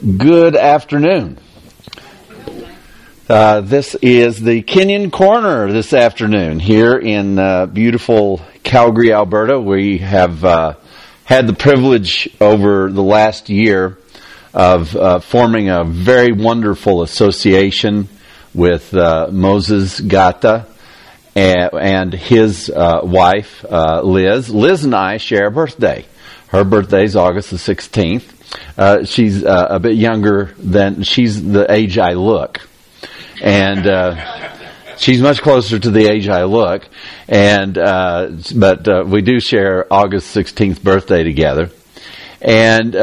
Good afternoon. This is the Kenyon Corner this afternoon here in beautiful Calgary, Alberta. We have had the privilege over the last year of forming a very wonderful association with Moses Gata and his wife, Liz. Liz and I share a birthday. Her birthday is August the 16th. She's a bit younger than, she's the age I look. And she's much closer to the age I look. And but we do share August 16th birthday together. And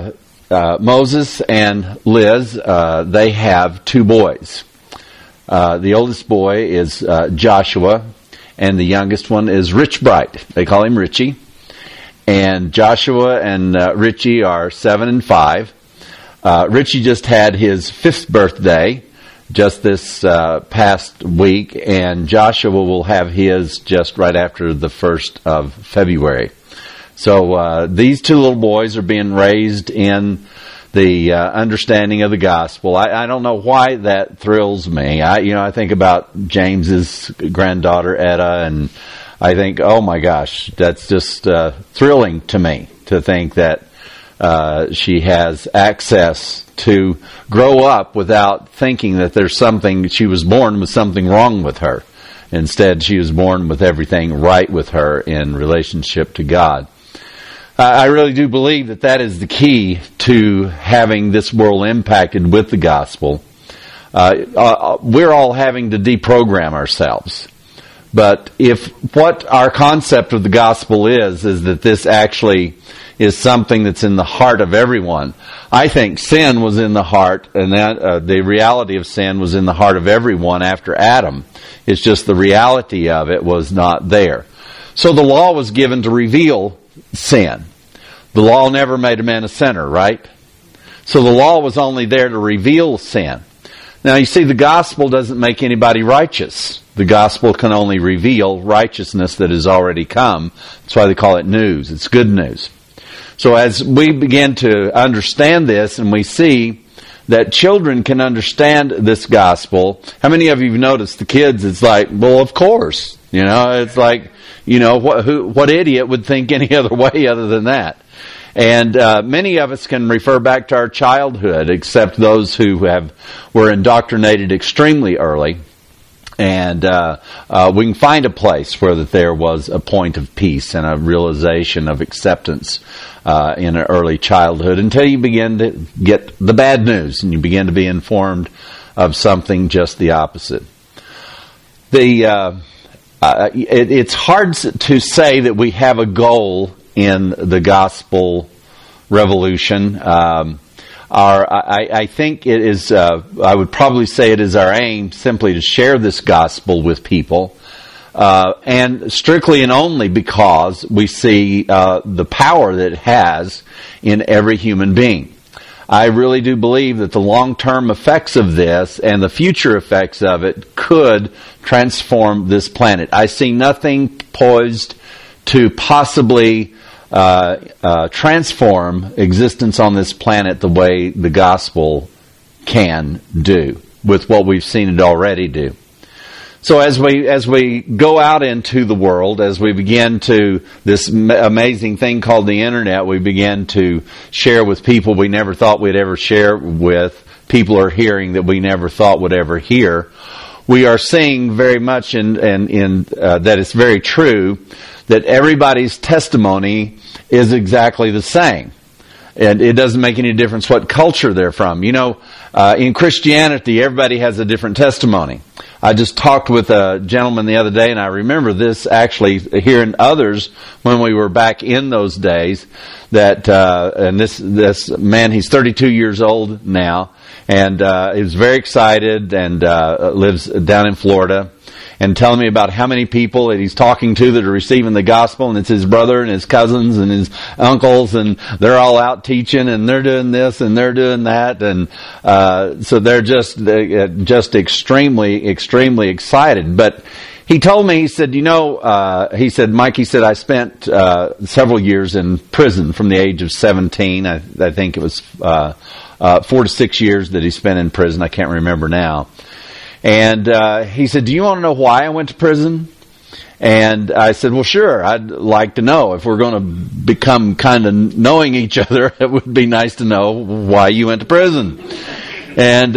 Moses and Liz, they have two boys. The oldest boy is Joshua, and the youngest one is Rich Bright. They call him Richie. And Joshua and Richie are 7 and 5. Richie just had his 5th birthday just this past week, and Joshua will have his just right after the 1st of February. So these two little boys are being raised in the understanding of the gospel. I don't know why that thrills me. I think about James's granddaughter Etta, and I think, oh my gosh, that's just thrilling to me to think that she has access to grow up without thinking that there's something, she was born with something wrong with her. Instead, she was born with everything right with her in relationship to God. I really do believe that that is the key to having this world impacted with the gospel. We're all having to deprogram ourselves. But if what our concept of the gospel is that this actually is something that's in the heart of everyone, I think sin was in the heart, and that the reality of sin was in the heart of everyone after Adam. It's just the reality of it was not there. So the law was given to reveal sin. The law never made a man a sinner, right? So the law was only there to reveal sin. Now, you see, the gospel doesn't make anybody righteous. The gospel can only reveal righteousness that has already come. That's why they call it news. It's good news. So as we begin to understand this and we see that children can understand this gospel, how many of you have noticed the kids, it's like, well, of course. It's like, what idiot would think any other way other than that? And many of us can refer back to our childhood, except those who were indoctrinated extremely early. And we can find a place where that there was a point of peace and a realization of acceptance in an early childhood until you begin to get the bad news and you begin to be informed of something just the opposite. It's hard to say that we have a goal in the gospel revolution. I think it is, I would probably say it is our aim simply to share this gospel with people, and strictly and only because we see the power that it has in every human being. I really do believe that the long-term effects of this and the future effects of it could transform this planet. I see nothing poised to possibly transform existence on this planet the way the gospel can do, with what we've seen it already do. So as we go out into the world, as we begin to this amazing thing called the internet, we begin to share with people we never thought we'd ever share with. People are hearing that we never thought would ever hear. We are seeing very much in that it's very true that everybody's testimony is exactly the same. And it doesn't make any difference what culture they're from. In Christianity, everybody has a different testimony. I just talked with a gentleman the other day, and I remember this actually hearing others when we were back in those days, that and this man, he's 32 years old now, and he was very excited and lives down in Florida, and telling me about how many people that he's talking to that are receiving the gospel, and it's his brother and his cousins and his uncles, and they're all out teaching, and they're doing this and they're doing that, and so they're just extremely excited. But he told me, he said, he said, Mike, he said, I spent several years in prison from the age of 17. I think it was 4 to 6 years that he spent in prison. I can't remember now. And he said, do you want to know why I went to prison? And I said, well, sure, I'd like to know. If we're going to become kind of knowing each other, it would be nice to know why you went to prison. And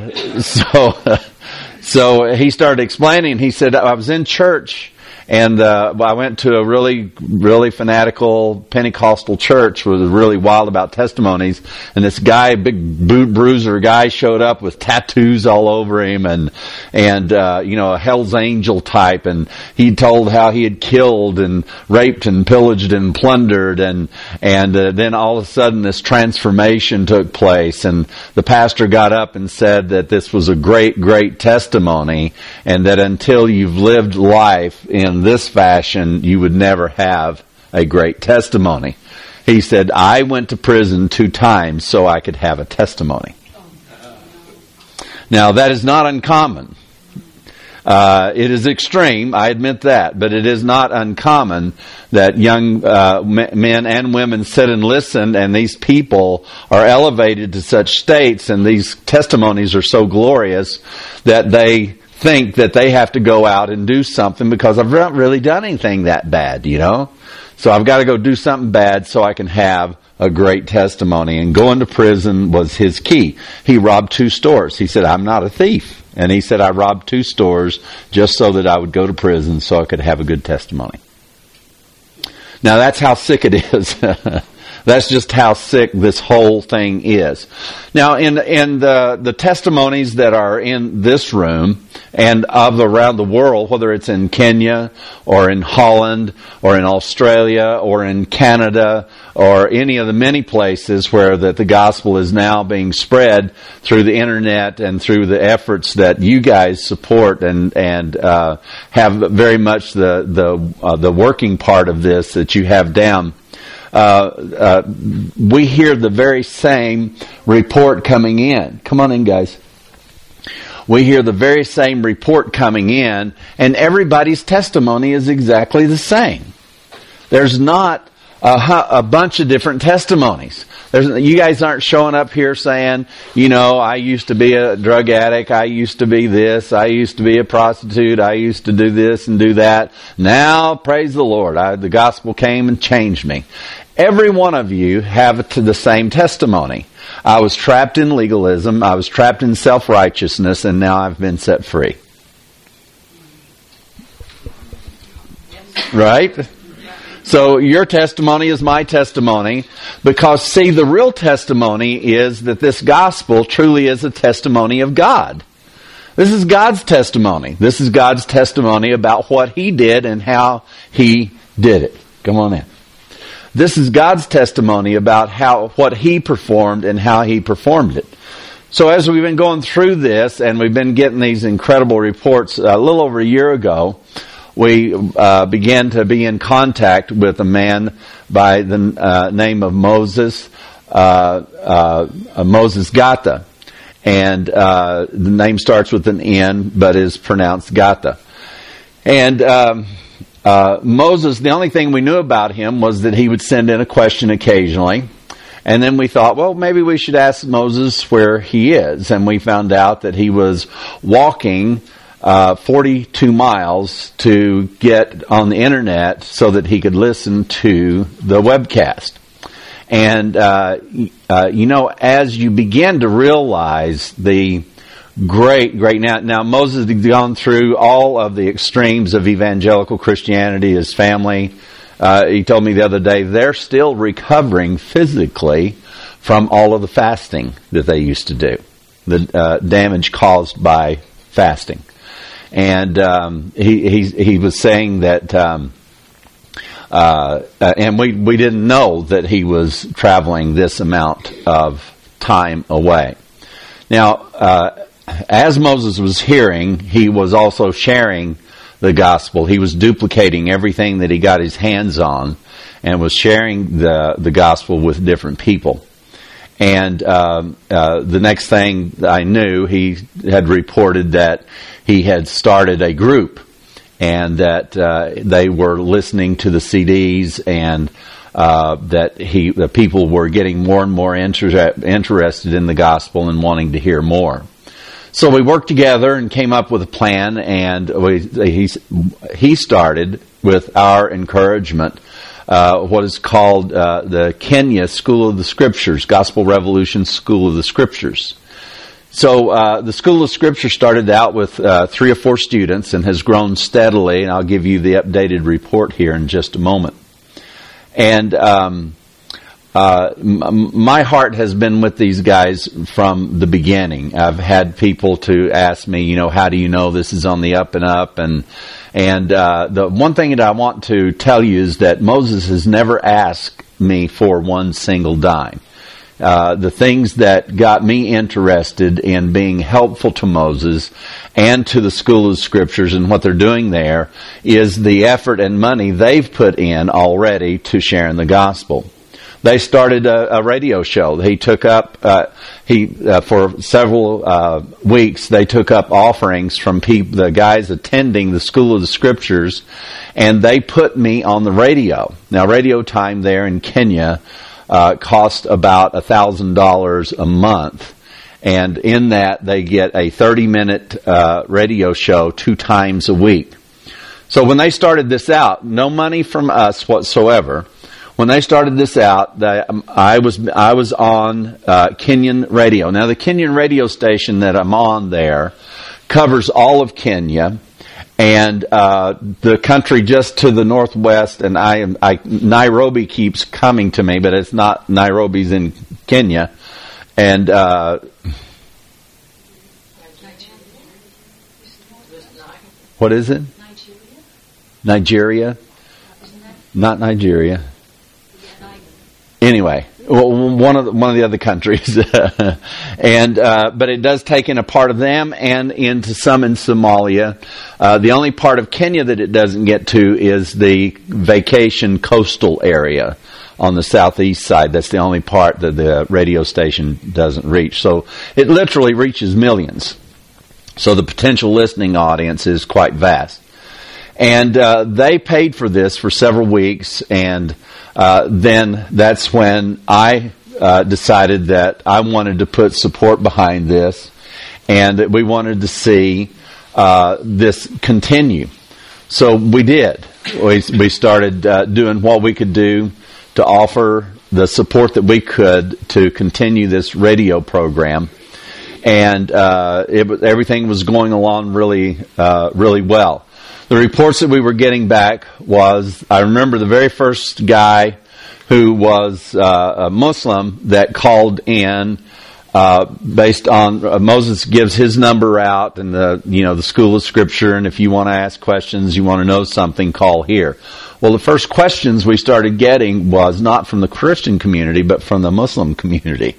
so he started explaining. He said, I was in church, and I went to a really, really fanatical Pentecostal church, was really wild about testimonies. And this guy, big boot bruiser guy, showed up with tattoos all over him, and a Hell's Angel type. And he told how he had killed and raped and pillaged and plundered, and then all of a sudden this transformation took place. And the pastor got up and said that this was a great, great testimony, and that until you've lived life in this fashion, you would never have a great testimony. He said, I went to prison 2 times so I could have a testimony. Now, that is not uncommon. It is extreme, I admit that, but it is not uncommon that young men and women sit and listen, and these people are elevated to such states, and these testimonies are so glorious that they think that they have to go out and do something because I've not really done anything that bad, So I've got to go do something bad so I can have a great testimony. And going to prison was his key. He robbed 2 stores. He said, I'm not a thief. And he said, I robbed 2 stores just so that I would go to prison so I could have a good testimony. Now that's how sick it is. That's just how sick this whole thing is. Now, in the testimonies that are in this room and of around the world, whether it's in Kenya or in Holland or in Australia or in Canada or any of the many places where that the gospel is now being spread through the internet and through the efforts that you guys support and have very much the working part of this that you have down. We hear the very same report coming in. Come on in, guys. We hear the very same report coming in, and everybody's testimony is exactly the same. There's not a bunch of different testimonies. You guys aren't showing up here saying, I used to be a drug addict, I used to be this, I used to be a prostitute, I used to do this and do that. Now, praise the Lord, the gospel came and changed me. Every one of you have the same testimony. I was trapped in legalism, I was trapped in self-righteousness, and now I've been set free. Right? So your testimony is my testimony, because see, the real testimony is that this gospel truly is a testimony of God. This is God's testimony. This is God's testimony about what He did and how He did it. Come on in. This is God's testimony about what He performed and how He performed it. So as we've been going through this, and we've been getting these incredible reports, a little over a year ago, we began to be in contact with a man by the name of Moses Gata. And the name starts with an N, but is pronounced Gata. And Moses, the only thing we knew about him was that he would send in a question occasionally. And then we thought, well, maybe we should ask Moses where he is. And we found out that he was walking 42 miles to get on the internet so that he could listen to the webcast. And, as you begin to realize the great, now Moses had gone through all of the extremes of evangelical Christianity, his family. He told me the other day they're still recovering physically from all of the fasting that they used to do, the damage caused by fasting. And he was saying that, and we didn't know that he was traveling this amount of time away. Now, as Moses was hearing, he was also sharing the gospel. He was duplicating everything that he got his hands on, and was sharing the gospel with different people. And the next thing I knew, he had reported that he had started a group, and that they were listening to the CDs, and that the people were getting more and more interested in the gospel and wanting to hear more. So we worked together and came up with a plan, and he started, with our encouragement, what is called the Kenya School of the Scriptures, Gospel Revolution School of the Scriptures. So the School of Scripture started out with 3 or 4 students and has grown steadily, and I'll give you the updated report here in just a moment. And my heart has been with these guys from the beginning. I've had people to ask me, how do you know this is on the up and up? And the one thing that I want to tell you is that Moses has never asked me for one single dime. The things that got me interested in being helpful to Moses and to the School of Scriptures and what they're doing there is the effort and money they've put in already to sharing the gospel. They started a radio show. He took up, for several weeks, they took up offerings from the guys attending the School of the Scriptures, and they put me on the radio. Now, radio time there in Kenya cost about $1,000 a month, and in that they get a 30-minute radio show 2 times a week. So when they started this out, no money from us whatsoever. When they started this out, I was on Kenyan radio. Now, the Kenyan radio station that I'm on there covers all of Kenya and the country just to the northwest. And Nairobi keeps coming to me, but it's not. Nairobi's in Kenya, and what is it? Nigeria? Not Nigeria. Anyway, one of the other countries, and but it does take in a part of them and into some in Somalia. The only part of Kenya that it doesn't get to is the vacation coastal area on the southeast side. That's the only part that the radio station doesn't reach. So it literally reaches millions. So the potential listening audience is quite vast. And they paid for this for several weeks, and then that's when I decided that I wanted to put support behind this, and that we wanted to see this continue. So we did. We started doing what we could do to offer the support that we could to continue this radio program, and everything was going along really well. The reports that we were getting back was, I remember the very first guy who was a Muslim that called in based on Moses gives his number out and the School of Scripture, and if you want to ask questions, you want to know something, call here. Well, the first questions we started getting was not from the Christian community, but from the Muslim community.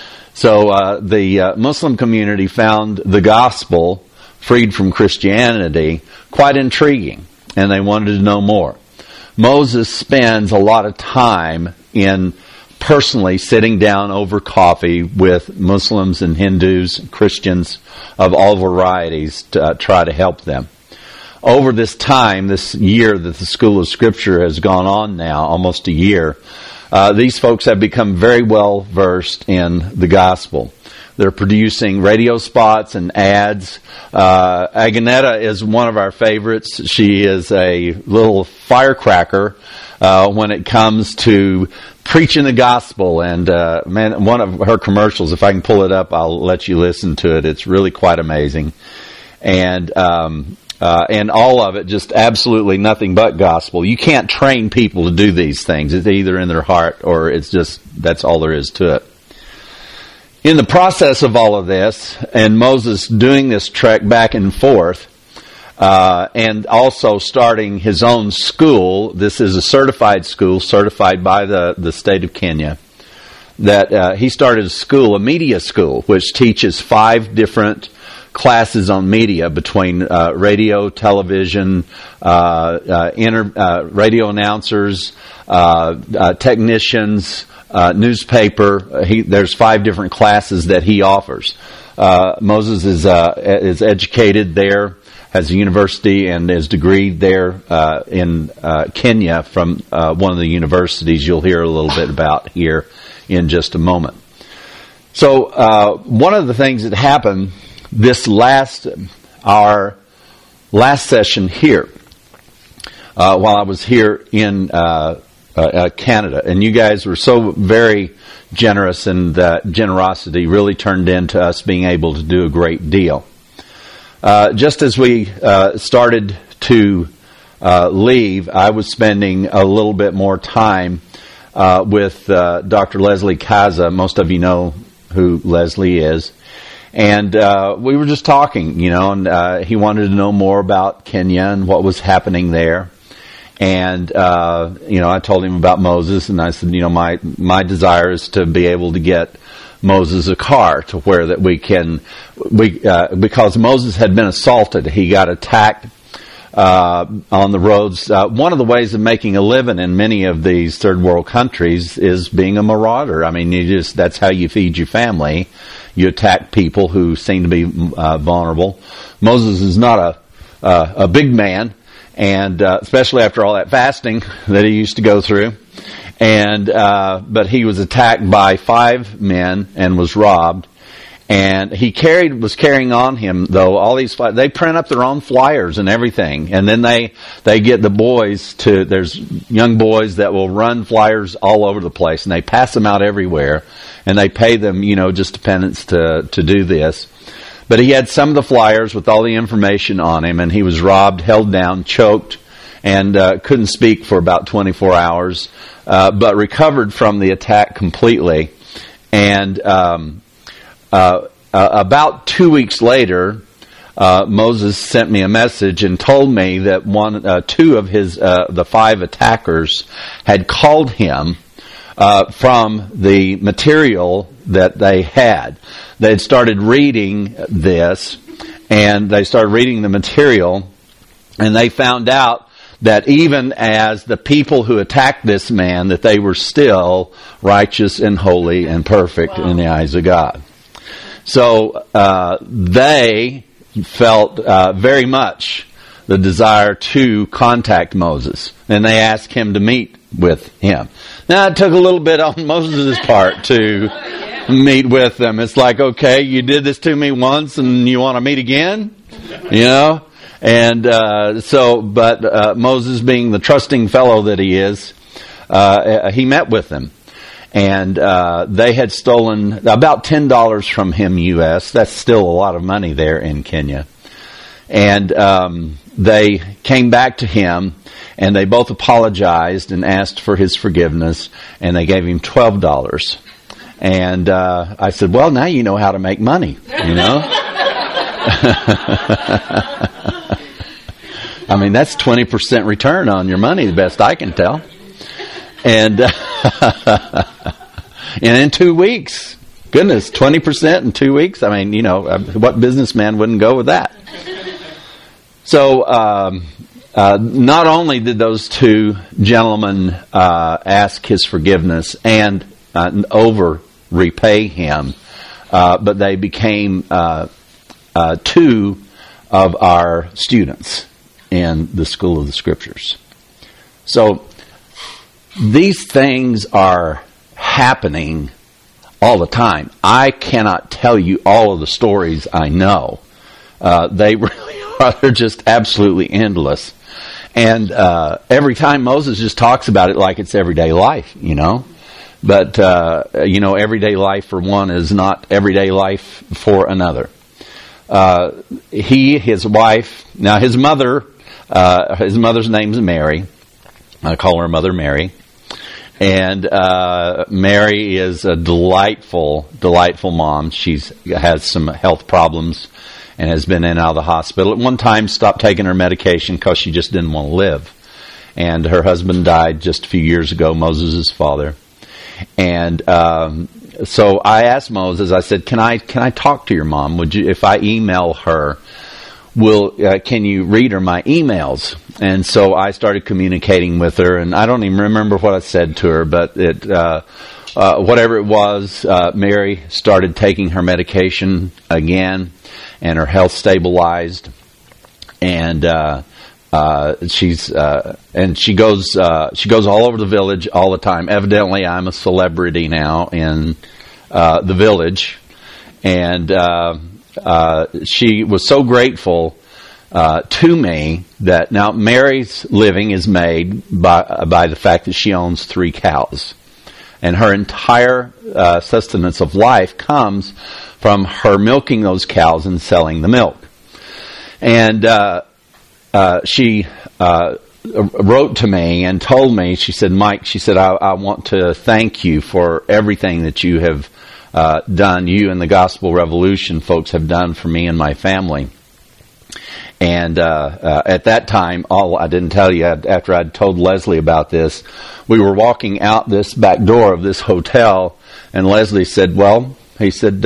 So the Muslim community found the gospel freed from Christianity quite intriguing, and they wanted to know more. Moses spends a lot of time in personally sitting down over coffee with Muslims and Hindus, Christians of all varieties to try to help them. Over this time, this year that the School of Scripture has gone on now, almost a year, these folks have become very well versed in the gospel. They're producing radio spots and ads. Aganetta is one of our favorites. She is a little firecracker when it comes to preaching the gospel. And man, one of her commercials, if I can pull it up, I'll let you listen to it. It's really quite amazing. And all of it just absolutely nothing but gospel. You can't train people to do these things. It's either in their heart or it's just, that's all there is to it. In the process of all of this, and Moses doing this trek back and forth, and also starting his own school, this is a certified school, certified by the state of Kenya, that he started a school, a media school, which teaches 5 different classes on media between radio, television, radio announcers, technicians, newspaper. There's 5 different classes that he offers. Moses is educated there has a university and is degreed there in Kenya from one of the universities you'll hear a little bit about here in just a moment. So one of the things that happened this our last session here, while I was here in Canada, and you guys were so very generous, and that generosity really turned into us being able to do a great deal. Just as we started to leave, I was spending a little bit more time with Dr. Leslie Kaza. Most of you know who Leslie is. And we were just talking, and he wanted to know more about Kenya and what was happening there. And, I told him about Moses, and I said, my desire is to be able to get Moses a car to where that because Moses had been assaulted. He got attacked on the roads. One of the ways of making a living in many of these third world countries is being a marauder. I mean, that's how you feed your family. You attack people who seem to be vulnerable. Moses is not a big man, and especially after all that fasting that he used to go through. And but he was attacked by 5 men and was robbed. And he was carrying on him, though, all these flyers. They print up their own flyers and everything. And then they get the boys there's young boys that will run flyers all over the place, and they pass them out everywhere. And they pay them, just dependents to do this. But he had some of the flyers with all the information on him, and he was robbed, held down, choked, and couldn't speak for about 24 hours, but recovered from the attack completely. And about 2 weeks later, Moses sent me a message and told me that two of the 5 attackers had called him from the material that they had. They had started reading this, and they started reading the material, and they found out that even as the people who attacked this man, that they were still righteous and holy and perfect in the eyes of God. So they felt very much the desire to contact Moses, and they asked him to meet with him. Now, it took a little bit on Moses' part to meet with them. It's like, okay, you did this to me once, and you want to meet again? And but Moses, being the trusting fellow that he is, he met with them. And they had stolen about $10 from him U.S. That's still a lot of money there in Kenya. And they came back to him, and they both apologized and asked for his forgiveness, and they gave him $12. And I said, well, now you know how to make money, I mean, that's 20% return on your money, the best I can tell. And and in 2 weeks, goodness, 20% in 2 weeks. I mean, what businessman wouldn't go with that? So, not only did those 2 gentlemen ask his forgiveness and repay him, but they became 2 of our students in the School of the Scriptures. So, these things are happening all the time. I cannot tell you all of the stories I know. They really are. They're just absolutely endless. And every time Moses just talks about it like it's everyday life, But, everyday life for one is not everyday life for another. His wife, now his mother's name's Mary. I call her Mother Mary. And Mary is a delightful mom. She has some health problems and has been in and out of the hospital. At one time, stopped taking her medication because she just didn't want to live. And her husband died just a few years ago, Moses' father. And so I asked Moses, I said, can I talk to your mom? Would you, if I email her, can you read her my emails? And so I started communicating with her, and I don't even remember what I said to her, but whatever it was, Mary started taking her medication again, and her health stabilized. and she goes all over the village all the time. Evidently, I'm a celebrity now in the village, and she was so grateful to me that now Mary's living is made by the fact that she owns 3 cows, and her entire sustenance of life comes from her milking those cows and selling the milk. And she wrote to me and told me, she said, Mike, she said, I want to thank you for everything that you have done, you and the Gospel Revolution folks have done for me and my family. And at that time, I didn't tell you, after I'd told Leslie about this, we were walking out this back door of this hotel, and Leslie said, well, he said,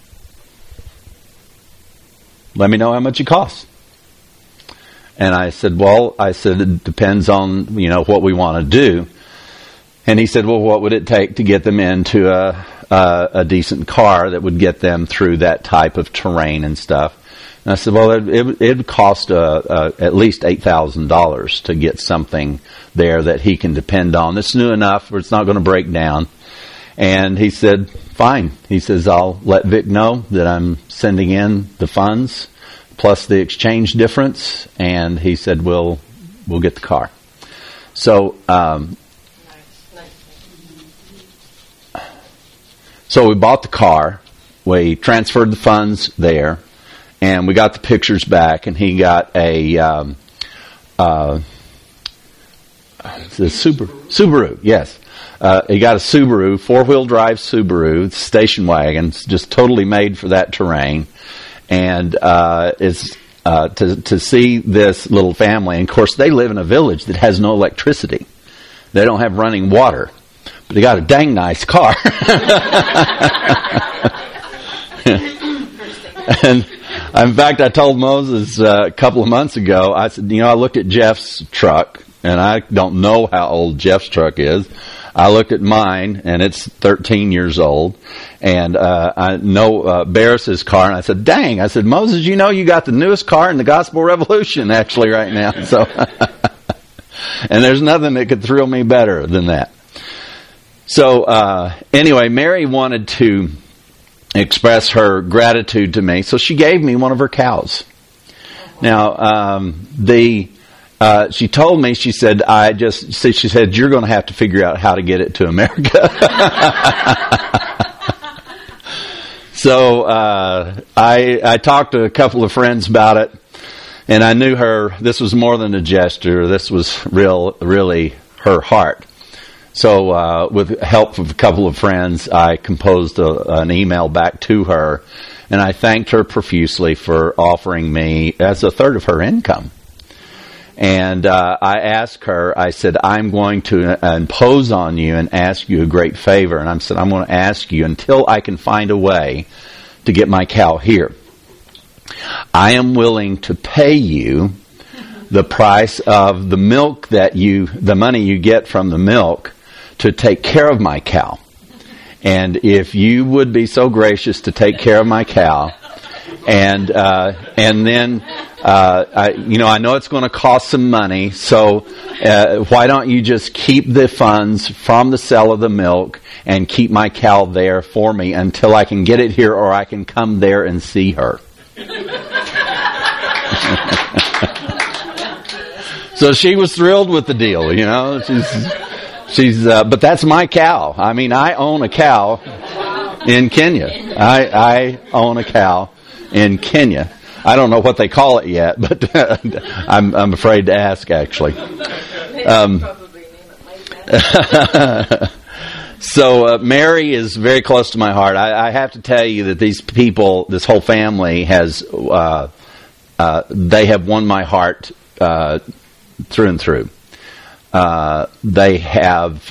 let me know how much it costs. And I said, it depends on, what we want to do. And he said, well, what would it take to get them into a decent car that would get them through that type of terrain and stuff? And I said, well, it would cost at least $8,000 to get something there that he can depend on. That's new enough where it's not going to break down. And he said, fine. He says, I'll let Vic know that I'm sending in the funds plus the exchange difference. And he said, we'll get the car. So, so we bought the car. We transferred the funds there. And we got the pictures back, and he got a Subaru, yes. He got a Subaru, 4-wheel drive Subaru, station wagon, just totally made for that terrain. And it's to see this little family, and of course they live in a village that has no electricity. They don't have running water, but they got a dang nice car. And in fact, I told Moses a couple of months ago, I said, I looked at Jeff's truck, and I don't know how old Jeff's truck is. I looked at mine, and it's 13 years old. And I know Barris's car, and I said, dang. I said, Moses, you got the newest car in the Gospel Revolution, actually, right now. So, and there's nothing that could thrill me better than that. So, anyway, Mary wanted to express her gratitude to me, so she gave me one of her cows. Now, she told me, she said, she said, you're going to have to figure out how to get it to America. So, I talked to a couple of friends about it, and I knew this was more than a gesture. This was really her heart. So, with help of a couple of friends, I composed an email back to her, and I thanked her profusely for offering me as a third of her income. And I asked her, I said, I'm going to impose on you and ask you a great favor. And I said, I'm going to ask you until I can find a way to get my cow here. I am willing to pay you the price of the milk the money you get from the milk to take care of my cow. And if you would be so gracious to take care of my cow, and then I know it's going to cost some money, so why don't you just keep the funds from the sale of the milk and keep my cow there for me until I can get it here, or I can come there and see her. So she was thrilled with the deal, She's but that's my cow. I mean, I own a cow in Kenya. I own a cow in Kenya. I don't know what they call it yet, but I'm afraid to ask, actually. So Mary is very close to my heart. I have to tell you that these people, this whole family, they have won my heart through and through. They have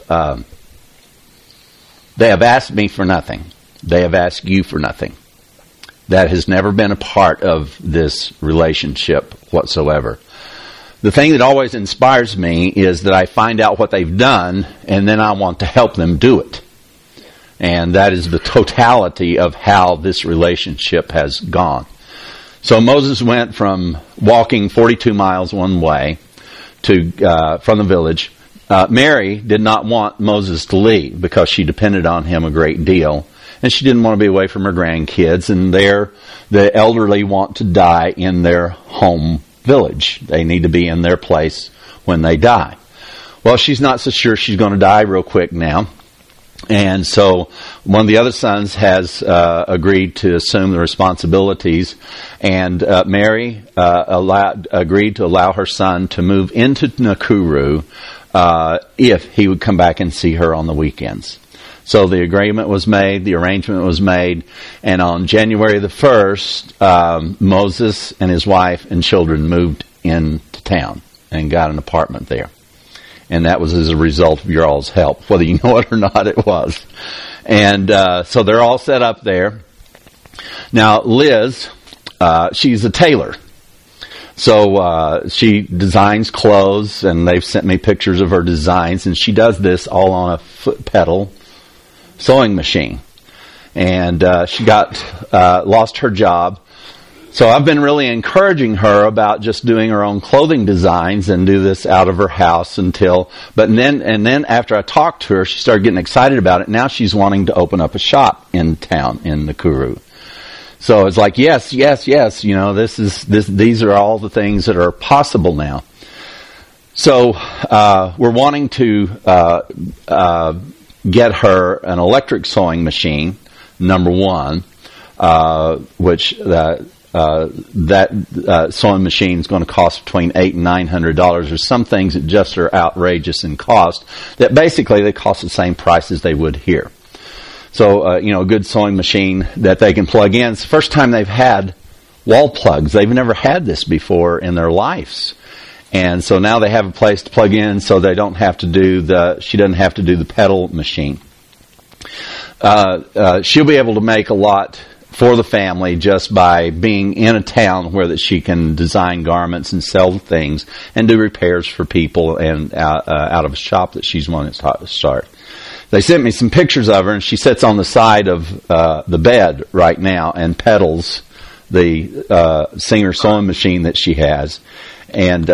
asked me for nothing. They have asked you for nothing. That has never been a part of this relationship whatsoever. The thing that always inspires me is that I find out what they've done, and then I want to help them do it. And that is the totality of how this relationship has gone. So Moses went from walking 42 miles one way to from the village. Mary did not want Moses to leave because she depended on him a great deal, and she didn't want to be away from her grandkids. And the elderly want to die in their home village. They need to be in their place when they die. Well, she's not so sure she's going to die real quick now. And so one of the other sons has agreed to assume the responsibilities, and Mary agreed to allow her son to move into Nakuru if he would come back and see her on the weekends. So the agreement was made, the arrangement was made, and on January the 1st, Moses and his wife and children moved into town and got an apartment there. And that was as a result of your all's help, whether you know it or not, it was. And so they're all set up there. Now, Liz, she's a tailor. So she designs clothes, and they've sent me pictures of her designs, and she does this all on a foot pedal sewing machine. And she lost her job. So I've been really encouraging her about just doing her own clothing designs and do this out of her house but then after I talked to her, she started getting excited about it. Now she's wanting to open up a shop in town in Nakuru. So it's like, yes, you know, these are all the things that are possible now. So, we're wanting to, get her an electric sewing machine, number one, which, that sewing machine is going to cost between $800 and $900. There's some things that just are outrageous in cost that basically they cost the same price as they would here. So, a good sewing machine that they can plug in. It's the first time they've had wall plugs. They've never had this before in their lives. And so now they have a place to plug in, so they don't have to she doesn't have to do the pedal machine. She'll be able to make a lot for the family just by being in a town where that she can design garments and sell things and do repairs for people and out of a shop that she's wanting to start. They sent me some pictures of her, and she sits on the side of the bed right now and pedals the Singer sewing machine that she has. And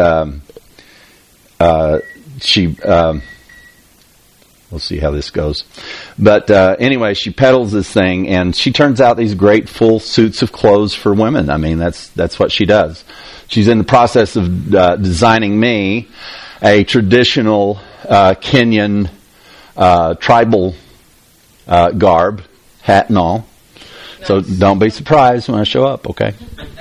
we'll see how this goes. But anyway, she pedals this thing, and she turns out these great full suits of clothes for women. I mean, that's what she does. She's in the process of designing me a traditional Kenyan tribal garb, hat and all. So don't be surprised when I show up, okay?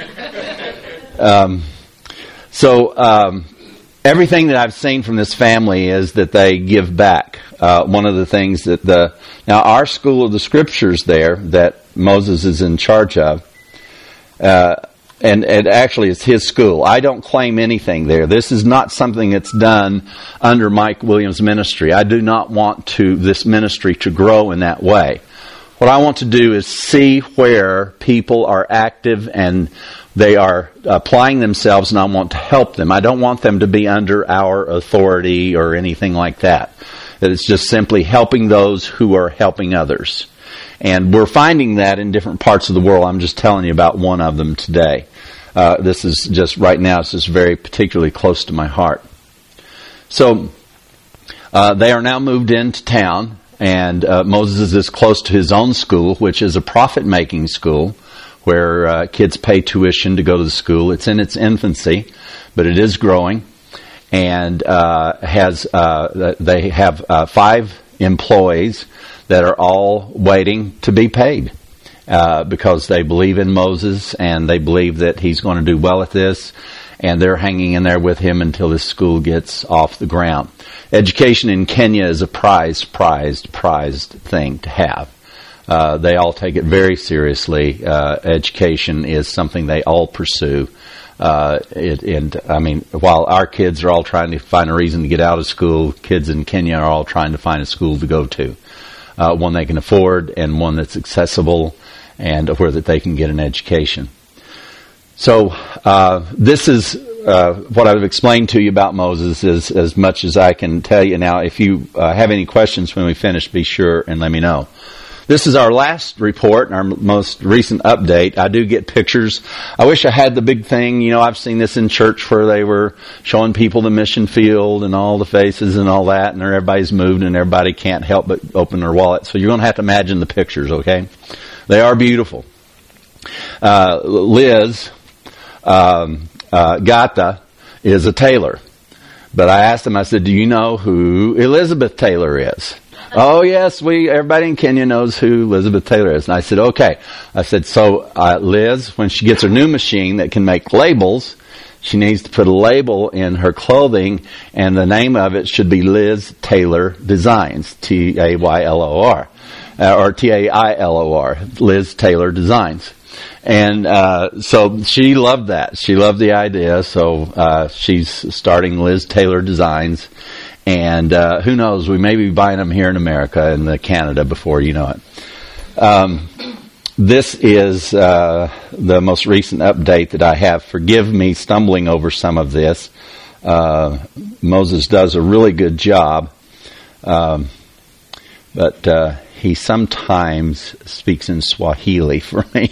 Everything that I've seen from this family is that they give back. One of the things that now our school of the scriptures there that Moses is in charge of, and actually it's his school. I don't claim anything there. This is not something that's done under Mike Williams' ministry. I do not want this ministry to grow in that way. What I want to do is see where people are active and they are applying themselves, and I want to help them. I don't want them to be under our authority or anything like that. It's just simply helping those who are helping others. And we're finding that in different parts of the world. I'm just telling you about one of them today. This is just, right now, it's just very particularly close to my heart. So, they are now moved into town, and Moses is close to his own school, which is a profit-making school, where kids pay tuition to go to the school. It's in its infancy, but it is growing, and they have 5 employees that are all waiting to be paid because they believe in Moses and they believe that he's going to do well at this, and they're hanging in there with him until this school gets off the ground. Education in Kenya is a prized thing to have. They all take it very seriously. Education is something they all pursue. While our kids are all trying to find a reason to get out of school, kids in Kenya are all trying to find a school to go to. One they can afford and one that's accessible and where that they can get an education. So, this is what I've explained to you about Moses is as much as I can tell you. Now, if you have any questions when we finish, be sure and let me know. This is our last report, our most recent update. I do get pictures. I wish I had the big thing. You know, I've seen this in church where they were showing people the mission field and all the faces and all that, and everybody's moved and everybody can't help but open their wallet. So you're going to have to imagine the pictures, okay? They are beautiful. Liz Gata is a tailor. But I asked him, I said, do you know who Elizabeth Taylor is? Oh, yes, everybody in Kenya knows who Elizabeth Taylor is. And I said, okay. I said, so Liz, when she gets her new machine that can make labels, she needs to put a label in her clothing, and the name of it should be Liz Taylor Designs, Taylor, or Tailor, Liz Taylor Designs. And so she loved that. She loved the idea, so she's starting Liz Taylor Designs. And who knows, we may be buying them here in America and Canada before you know it. This is the most recent update that I have. Forgive me stumbling over some of this. Moses does a really good job, but he sometimes speaks in Swahili for me.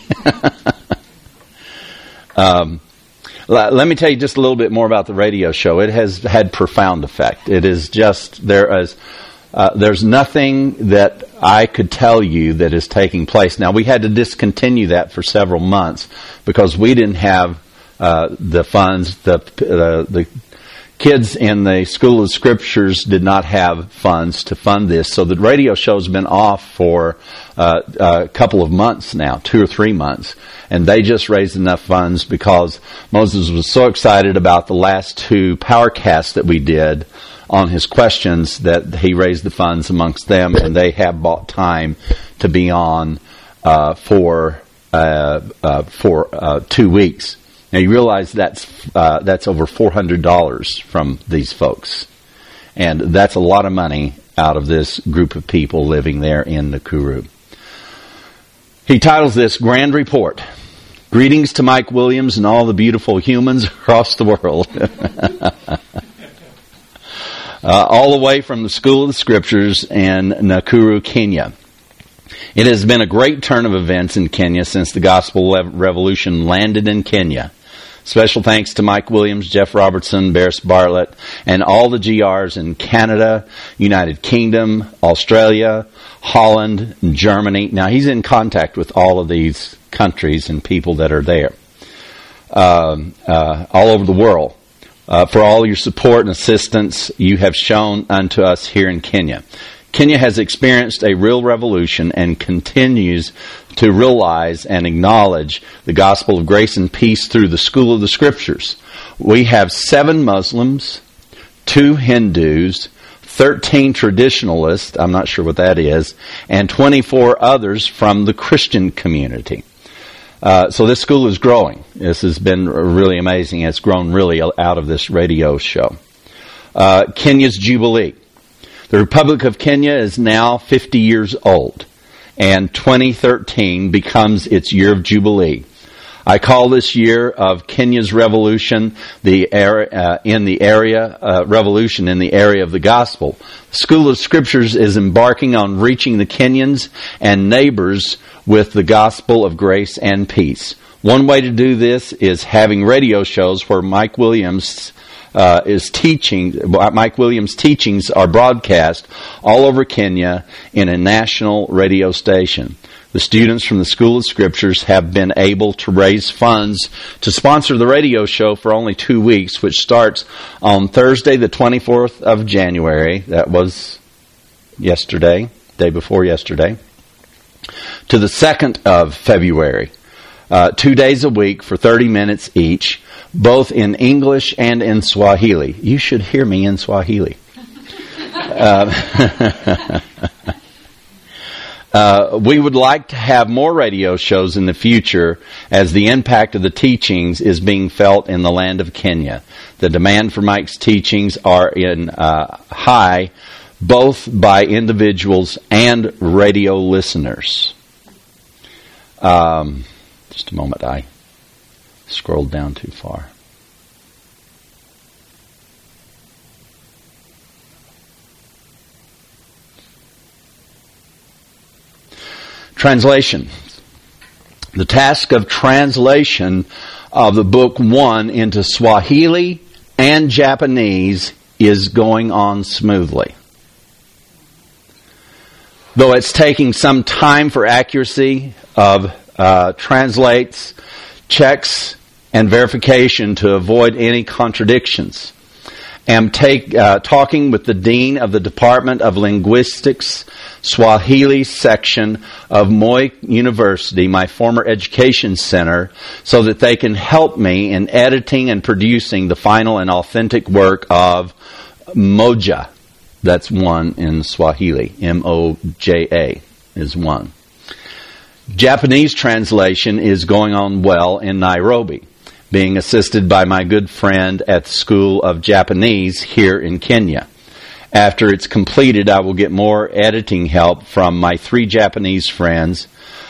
Let me tell you just a little bit more about the radio show. It has had profound effect. It is just, there's nothing that I could tell you that is taking place. Now, we had to discontinue that for several months because we didn't have the funds. The kids in the School of Scriptures did not have funds to fund this. So the radio show's been off for a couple of months now, 2 or 3 months. And they just raised enough funds because Moses was so excited about the last 2 PowerCasts that we did on his questions that he raised the funds amongst them, and they have bought time to be on for 2 weeks. Now you realize that's over $400 from these folks, and that's a lot of money out of this group of people living there in Nakuru. He titles this Grand Report. Greetings to Mike Williams and all the beautiful humans across the world. All the way from the School of the Scriptures in Nakuru, Kenya. It has been a great turn of events in Kenya since the Gospel Revolution landed in Kenya. Special thanks to Mike Williams, Jeff Robertson, Barris Bartlett, and all the GRs in Canada, United Kingdom, Australia, Holland, and Germany. Now, he's in contact with all of these countries and people that are there, all over the world, for all your support and assistance you have shown unto us here in Kenya. Kenya has experienced a real revolution and continues to realize and acknowledge the gospel of grace and peace through the School of the Scriptures. We have 7 Muslims, 2 Hindus, 13 traditionalists, I'm not sure what that is, and 24 others from the Christian community. So this school is growing. This has been really amazing. It's grown really out of this radio show. Kenya's Jubilee. The Republic of Kenya is now 50 years old, and 2013 becomes its year of Jubilee. I call this year of Kenya's revolution revolution in the area of the gospel. The School of Scriptures is embarking on reaching the Kenyans and neighbors with the gospel of grace and peace. One way to do this is having radio shows where Mike Williams teachings are broadcast all over Kenya in a national radio station. The students from the School of Scriptures have been able to raise funds to sponsor the radio show for only 2 weeks, which starts on Thursday, the 24th of January. That was yesterday, day before yesterday, to the 2nd of February. 2 days a week for 30 minutes each, both in English and in Swahili. You should hear me in Swahili. We would like to have more radio shows in the future as the impact of the teachings is being felt in the land of Kenya. The demand for Mike's teachings are high, both by individuals and radio listeners. Just a moment, I scrolled down too far. Translation. The task of translation of the book 1 into Swahili and Japanese is going on smoothly. Though it's taking some time for accuracy of translates, checks, and verification to avoid any contradictions. Am talking with the Dean of the Department of Linguistics, Swahili section of Moi University, my former education center, so that they can help me in editing and producing the final and authentic work of Moja. That's one in Swahili. M-O-J-A is one. Japanese translation is going on well in Nairobi, being assisted by my good friend at the School of Japanese here in Kenya. After it's completed, I will get more editing help from my 3 Japanese friends,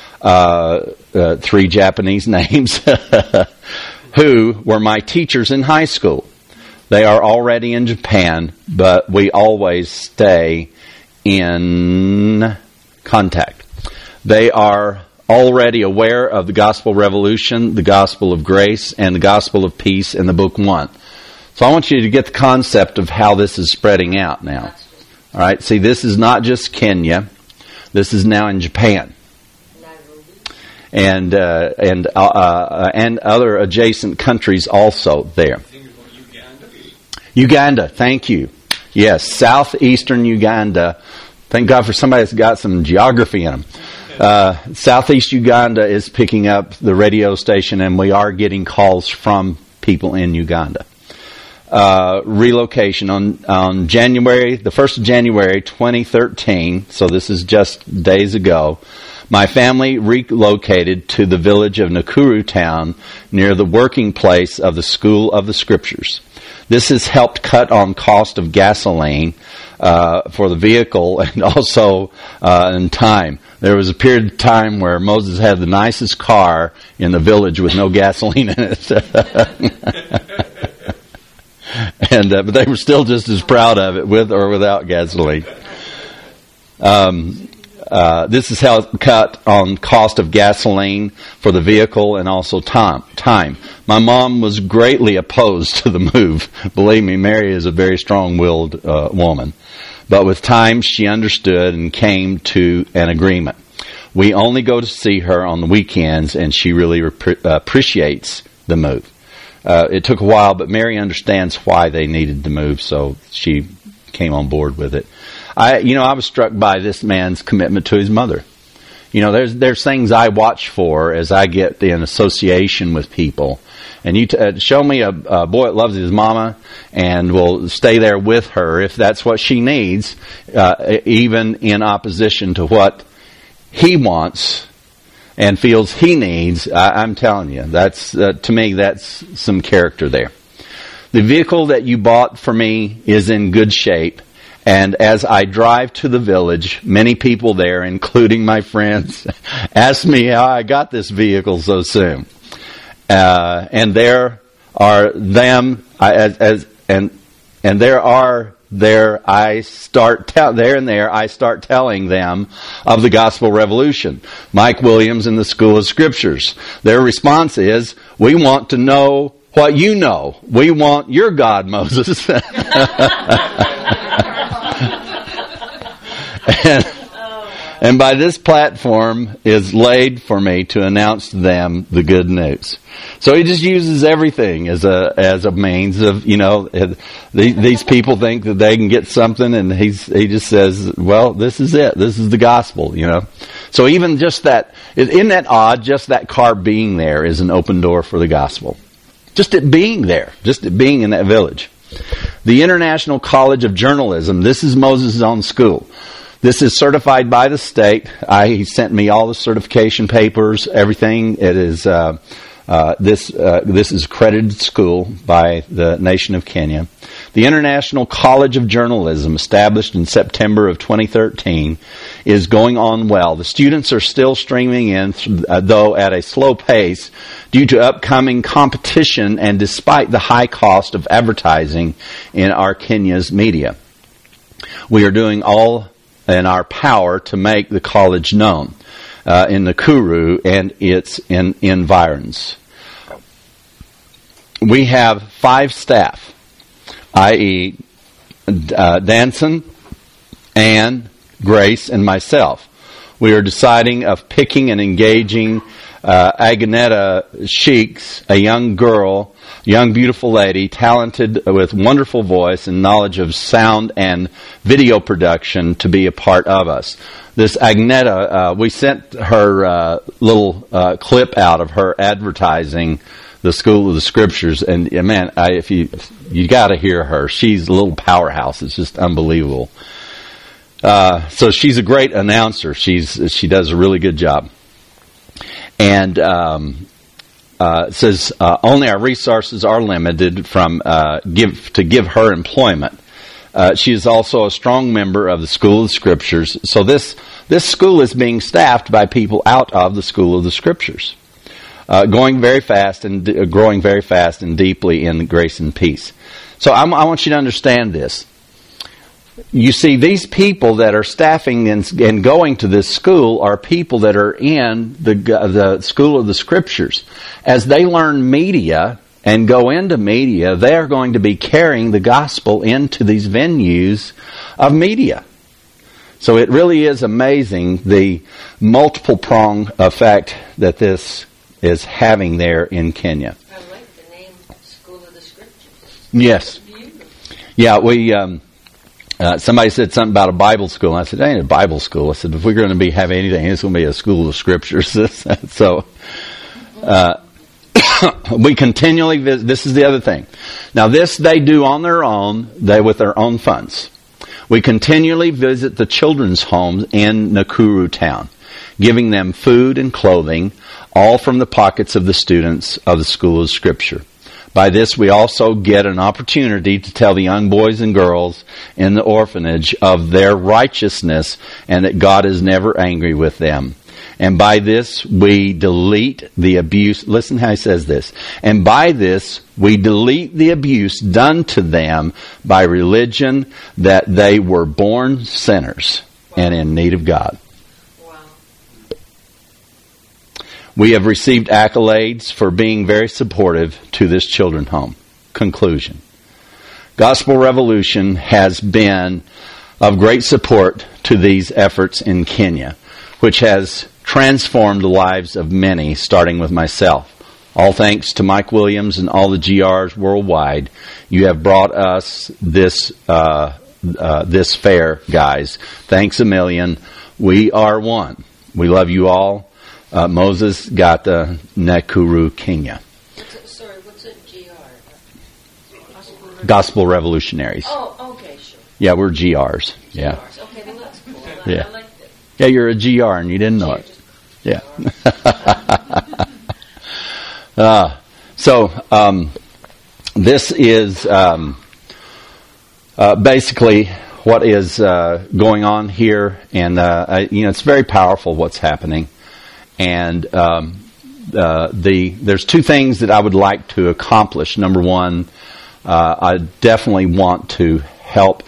3 Japanese names, who were my teachers in high school. They are already in Japan, but we always stay in contact. They are already aware of the Gospel Revolution, the Gospel of Grace, and the Gospel of Peace in the Book 1. So I want you to get the concept of how this is spreading out now. All right, see, this is not just Kenya. This is now in Japan. And other adjacent countries also there. Uganda, thank you. Yes, southeastern Uganda. Thank God for somebody that's got some geography in them. Southeast Uganda is picking up the radio station, and we are getting calls from people in Uganda. Relocation on January, the 1st of January 2013, so this is just days ago, my family relocated to the village of Nakuru Town near the working place of the School of the Scriptures. This has helped cut on cost of gasoline for the vehicle and also in time. There was a period of time where Moses had the nicest car in the village with no gasoline in it. But they were still just as proud of it with or without gasoline. This has helped cut on cost of gasoline for the vehicle and also time. My mom was greatly opposed to the move. Believe me, Mary is a very strong-willed woman. But with time, she understood and came to an agreement. We only go to see her on the weekends, and she really appreciates the move. It took a while, but Mary understands why they needed to move, so she came on board with it. I was struck by this man's commitment to his mother. There's things I watch for as I get in association with people. And you show me a boy that loves his mama and will stay there with her if that's what she needs, even in opposition to what he wants and feels he needs. I'm telling you, that's to me, that's some character there. The vehicle that you bought for me is in good shape. And as I drive to the village, many people there, including my friends, ask me how I got this vehicle so soon. And there are them, I start telling them of the Gospel Revolution. Mike Williams in the School of Scriptures. Their response is, we want to know what you know. We want your God, Moses. And by this platform is laid for me to announce to them the good news. So he just uses everything as a means of, these people think that they can get something, and he just says, well, this is it. This is the gospel, So even just that, isn't that odd? Just that car being there is an open door for the gospel. Just it being there, just it being in that village. The International College of Journalism, this is Moses' own school. This is certified by the state. He sent me all the certification papers, everything. It is this is accredited school by the nation of Kenya. The International College of Journalism, established in September of 2013, is going on well. The students are still streaming in, though at a slow pace, due to upcoming competition and despite the high cost of advertising in our Kenya's media. We are doing all in our power to make the college known. in Nakuru and its environs. We have 5 staff, i.e. Danson, Ann, Grace, and myself. We are deciding of picking and engaging Agneta Sheiks, a young girl, young beautiful lady, talented with wonderful voice and knowledge of sound and video production, to be a part of us. This Agneta, we sent her little clip out of her advertising the School of the Scriptures, and man, if you got to hear her. She's a little powerhouse. It's just unbelievable. So she's a great announcer. She does a really good job. And it says only our resources are limited to give her employment. She is also a strong member of the School of the Scriptures. So this school is being staffed by people out of the School of the Scriptures. Going very fast and growing very fast and deeply in grace and peace. So I want you to understand this. You see, these people that are staffing and going to this school are people that are in the School of the Scriptures. As they learn media and go into media, they are going to be carrying the gospel into these venues of media. So it really is amazing the multiple prong effect that this is having there in Kenya. I like the name School of the Scriptures. Yes. Yeah, we somebody said something about a Bible school. And I said, it ain't a Bible school. I said, if we're going to have anything, it's going to be a School of the Scriptures. So we continually visit. This is the other thing. Now this they do on their own, with their own funds. We continually visit the children's homes in Nakuru town, giving them food and clothing, all from the pockets of the students of the School of Scripture. By this, we also get an opportunity to tell the young boys and girls in the orphanage of their righteousness and that God is never angry with them. And by this, we delete the abuse. Listen how he says this. And by this, we delete the abuse done to them by religion, that they were born sinners and in need of God. We have received accolades for being very supportive to this children's home. Conclusion. Gospel Revolution has been of great support to these efforts in Kenya, which has transformed the lives of many, starting with myself. All thanks to Mike Williams and all the GRs worldwide, you have brought us this fair, guys. Thanks a million. We are one. We love you all. Moses Gata Nakuru, Kenya. What's a GR? Gospel Revolutionaries. Oh, okay, sure. Yeah, we're GRs. Yeah. GRs. Okay, well that's cool. Yeah. I like that. Yeah, you're a GR and you didn't know it. Yeah. This is basically what is going on here, and it's very powerful what's happening. And there's 2 things that I would like to accomplish. Number one, I definitely want to help.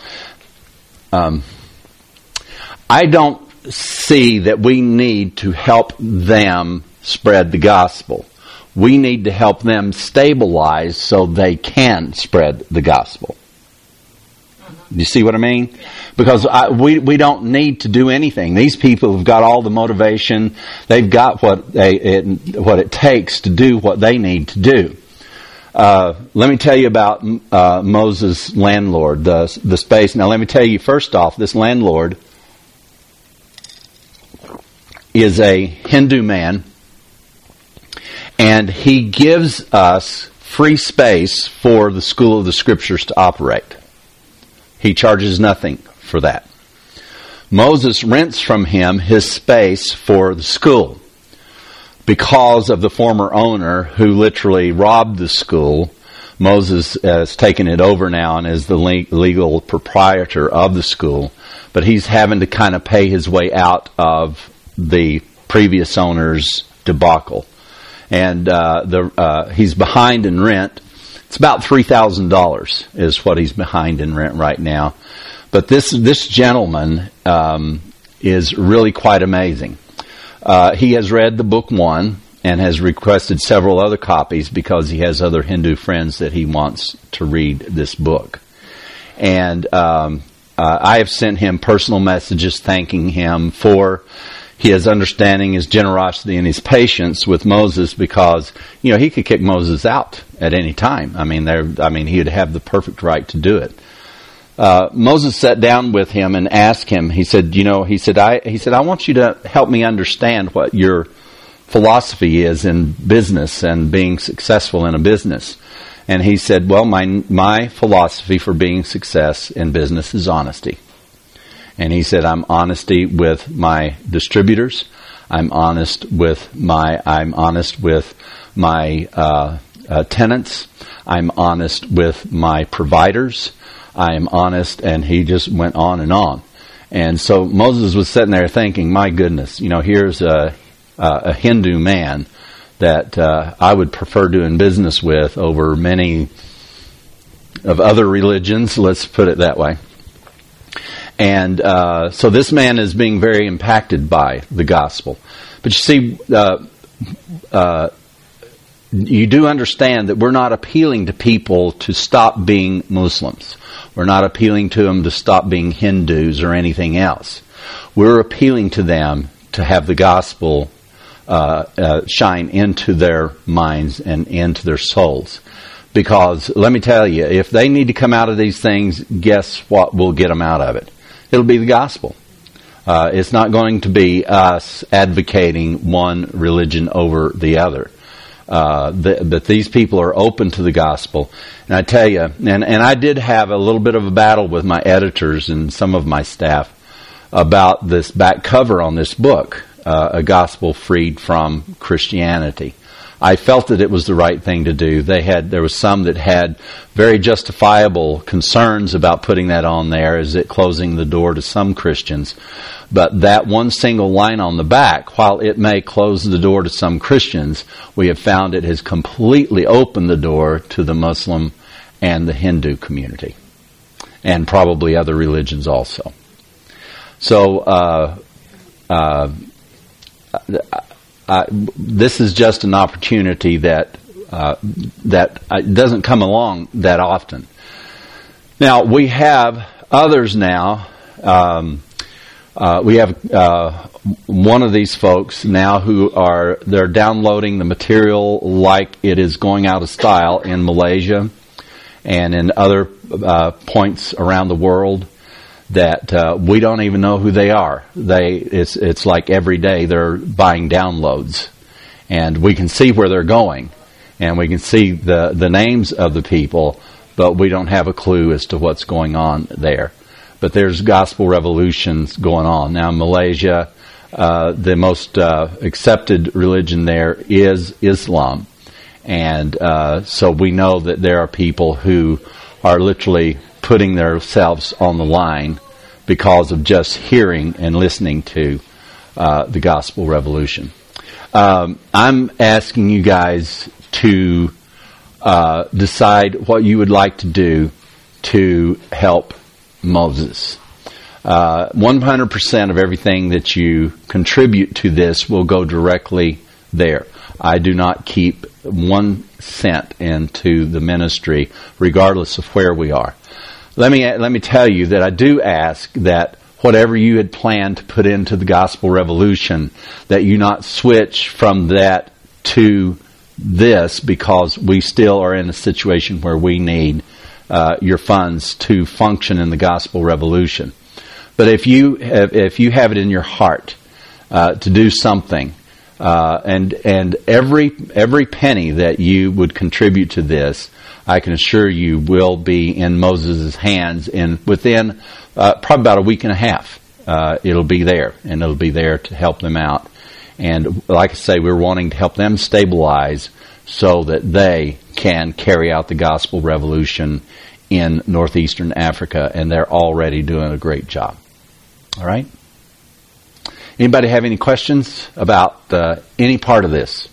I don't see that we need to help them spread the gospel. We need to help them stabilize so they can spread the gospel. You see what I mean? Because we don't need to do anything. These people have got all the motivation. They've got what it takes to do what they need to do. Let me tell you about Moses' landlord, the space. Now let me tell you first off, this landlord is a Hindu man, and he gives us free space for the School of the Scriptures to operate. He charges nothing for that. Moses rents from him his space for the school because of the former owner who literally robbed the school. Moses has taken it over now and is the legal proprietor of the school, but he's having to kind of pay his way out of the previous owner's debacle. And he's behind in rent. It's about $3,000 is what he's behind in rent right now. But this gentleman is really quite amazing. He has read the book 1 and has requested several other copies because he has other Hindu friends that he wants to read this book. And I have sent him personal messages thanking him for his understanding, his generosity, and his patience with Moses, because he could kick Moses out at any time. He'd have the perfect right to do it. Moses sat down with him and asked him. He said, I want you to help me understand what your philosophy is in business and being successful in a business. And he said, well, my philosophy for being success in business is honesty. And he said, I'm honesty with my distributors. I'm honest with my tenants. I'm honest with my providers. I'm honest, and he just went on and on. And so Moses was sitting there thinking, my goodness, here's a Hindu man that I would prefer doing business with over many of other religions, let's put it that way. And so this man is being very impacted by the gospel. But you see, you do understand that we're not appealing to people to stop being Muslims. We're not appealing to them to stop being Hindus or anything else. We're appealing to them to have the gospel shine into their minds and into their souls. Because, let me tell you, if they need to come out of these things, guess what will get them out of it? It'll be the gospel. It's not going to be us advocating one religion over the other. But these people are open to the gospel. And I tell you, and I did have a little bit of a battle with my editors and some of my staff about this back cover on this book, A Gospel Freed from Christianity. I felt that it was the right thing to do. There was some that had very justifiable concerns about putting that on there, as it closing the door to some Christians. But that one single line on the back, while it may close the door to some Christians, we have found it has completely opened the door to the Muslim and the Hindu community, and probably other religions also. So, this is just an opportunity that doesn't come along that often. Now, we have others now. We have one of these folks now they're downloading the material like it is going out of style in Malaysia and in other points around the world that we don't even know who they are. It's like every day they're buying downloads, and we can see where they're going, and we can see the names of the people, but we don't have a clue as to what's going on there. But there's gospel revolutions going on now in Malaysia. The most accepted religion there is Islam, and so we know that there are people who are literally putting themselves on the line because of just hearing and listening to the gospel revolution. I'm asking you guys to decide what you would like to do to help Moses. 100% of everything that you contribute to this will go directly there. I do not keep 1 cent into the ministry, regardless of where we are. Let me tell you that I do ask that whatever you had planned to put into the gospel revolution, that you not switch from that to this, because we still are in a situation where we need your funds to function in the gospel revolution. But if you have it in your heart to do something, and every penny that you would contribute to this, I can assure you will be in Moses' hands within probably about a week and a half. It'll be there, and it'll be there to help them out. And like I say, we're wanting to help them stabilize so that they can carry out the gospel revolution in northeastern Africa, and they're already doing a great job. All right? Anybody have any questions about any part of this?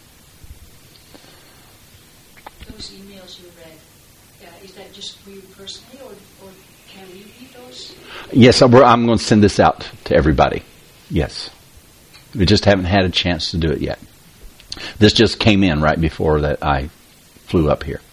Those emails you read, is that just for you personally, or can we read those? Yes, I'm going to send this out to everybody. Yes. We just haven't had a chance to do it yet. This just came in right before that I flew up here.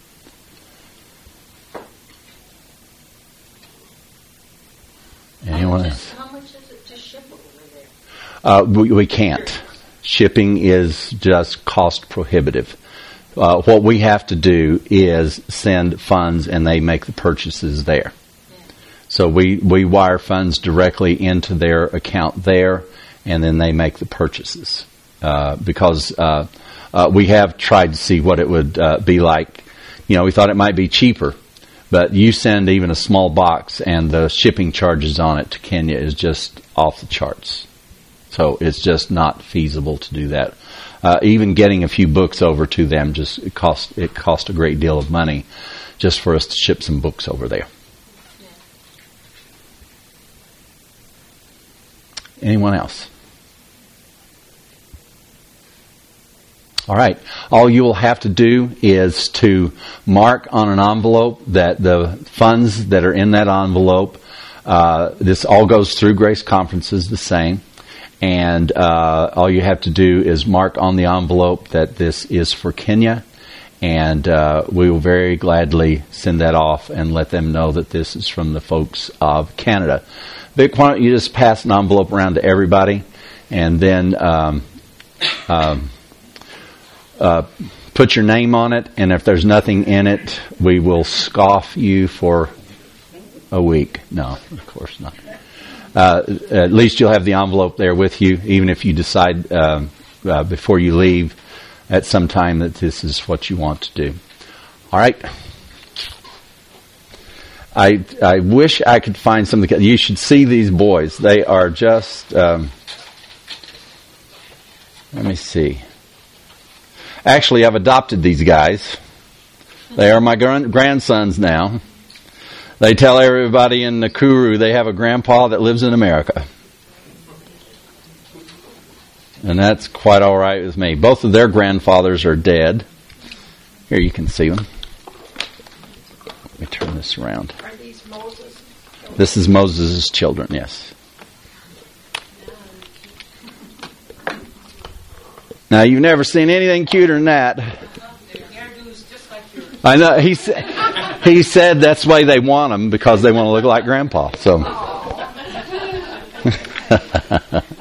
Anyone else? How much is it to ship over there? We can't. Shipping is just cost prohibitive. What we have to do is send funds, and they make the purchases there. So we wire funds directly into their account there, and then they make the purchases. Because we have tried to see what it would be like. We thought it might be cheaper, but you send even a small box, and the shipping charges on it to Kenya is just off the charts. So it's just not feasible to do that. Even getting a few books over to them it cost a great deal of money just for us to ship some books over there. Anyone else? All right. All you will have to do is to mark on an envelope that the funds that are in that envelope, this all goes through Grace Conferences the same, and all you have to do is mark on the envelope that this is for Kenya, and we will very gladly send that off and let them know that this is from the folks of Canada. Vic, why don't you just pass an envelope around to everybody, and then put your name on it, and if there's nothing in it, we will scoff you for a week. No, of course not. At least you'll have the envelope there with you, even if you decide before you leave at some time that this is what you want to do. All right. I wish I could find something. You should see these boys. They are just... let me see. Actually, I've adopted these guys. They are my grandsons now. They tell everybody in Nakuru they have a grandpa that lives in America. And that's quite all right with me. Both of their grandfathers are dead. Here, you can see them. Let me turn this around. Are these Moses? This is Moses' children, yes. Now, you've never seen anything cuter than that. I know. He said that's why they want them, because they want to look like Grandpa. So.